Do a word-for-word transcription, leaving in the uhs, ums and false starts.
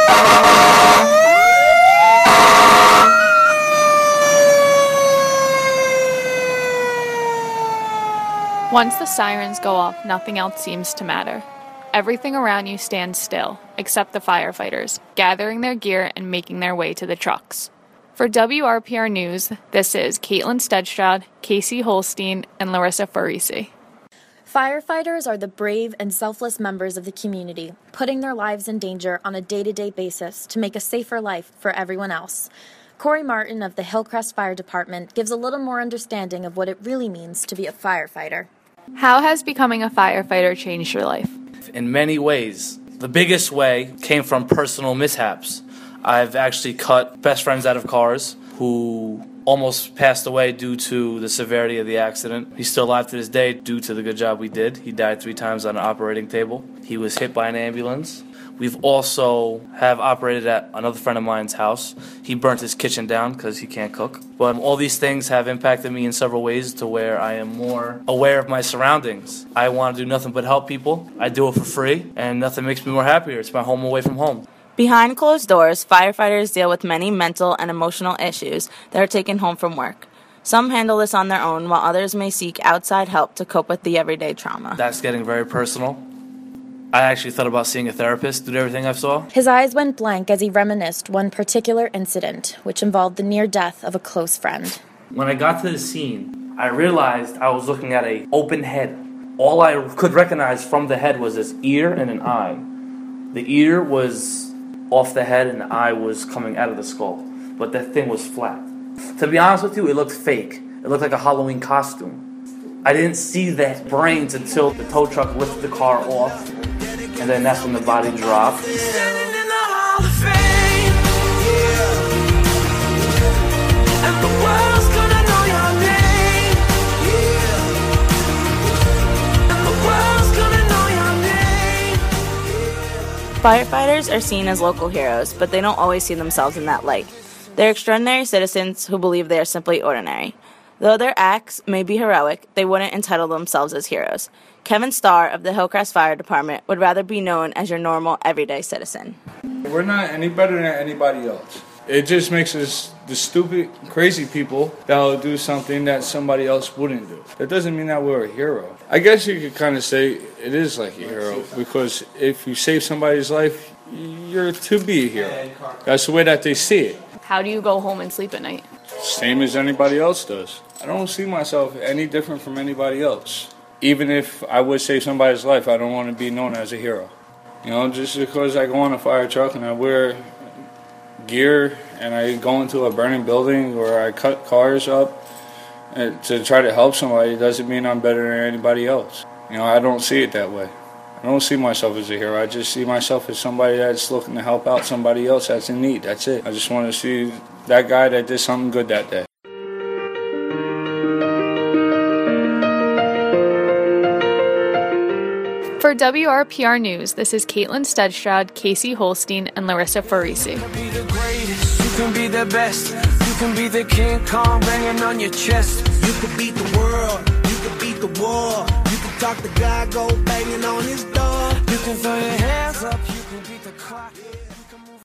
Once the sirens go off, nothing else seems to matter. Everything around you stands still, except the firefighters, gathering their gear and making their way to the trucks. For W R P R News, this is Caitlin Stedstrad, Casey Holstein, and Larissa Farisi. Firefighters are the brave and selfless members of the community, putting their lives in danger on a day-to-day basis to make a safer life for everyone else. Corey Martin of the Hillcrest Fire Department gives a little more understanding of what it really means to be a firefighter. How has becoming a firefighter changed your life? In many ways. The biggest way came from personal mishaps. I've actually cut best friends out of cars who almost passed away due to the severity of the accident. He's still alive to this day due to the good job we did. He died three times on an operating table. He was hit by an ambulance. We've also have operated at another friend of mine's house. He burnt his kitchen down because he can't cook. But all these things have impacted me in several ways to where I am more aware of my surroundings. I want to do nothing but help people. I do it for free, and nothing makes me more happier. It's my home away from home. Behind closed doors, firefighters deal with many mental and emotional issues that are taken home from work. Some handle this on their own, while others may seek outside help to cope with the everyday trauma. That's getting very personal. I actually thought about seeing a therapist due to everything I saw. His eyes went blank as he reminisced one particular incident, which involved the near death of a close friend. When I got to the scene, I realized I was looking at an open head. All I could recognize from the head was this ear and an eye. The ear was off the head and the eye was coming out of the skull, but that thing was flat. To be honest with you, it looked fake. It looked like a Halloween costume. I didn't see the brains until the tow truck lifted the car off. And then that's when the body dropped. Firefighters are seen as local heroes, but they don't always see themselves in that light. They're extraordinary citizens who believe they are simply ordinary. Though their acts may be heroic, they wouldn't entitle themselves as heroes. Kevin Starr of the Hillcrest Fire Department would rather be known as your normal, everyday citizen. We're not any better than anybody else. It just makes us the stupid, crazy people that will do something that somebody else wouldn't do. That doesn't mean that we're a hero. I guess you could kind of say it is like a hero, because if you save somebody's life, you're to be a hero. That's the way that they see it. How do you go home and sleep at night? Same as anybody else does. I don't see myself any different from anybody else. Even if I would save somebody's life, I don't want to be known as a hero. You know, just because I go on a fire truck and I wear gear and I go into a burning building or I cut cars up to try to help somebody doesn't mean I'm better than anybody else. You know, I don't see it that way. I don't see myself as a hero. I just see myself as somebody that's looking to help out somebody else that's in need. That's it. I just want to see that guy that did something good that day. For W R P R News, this is Caitlin Stedstrad, Casey Holstein, and Larissa Farisi. You can be the greatest, you can be the best, you can be the King Kong banging on your chest. You can beat the world, you can beat the war, you can talk to God, go banging on his door. You can throw your hands up.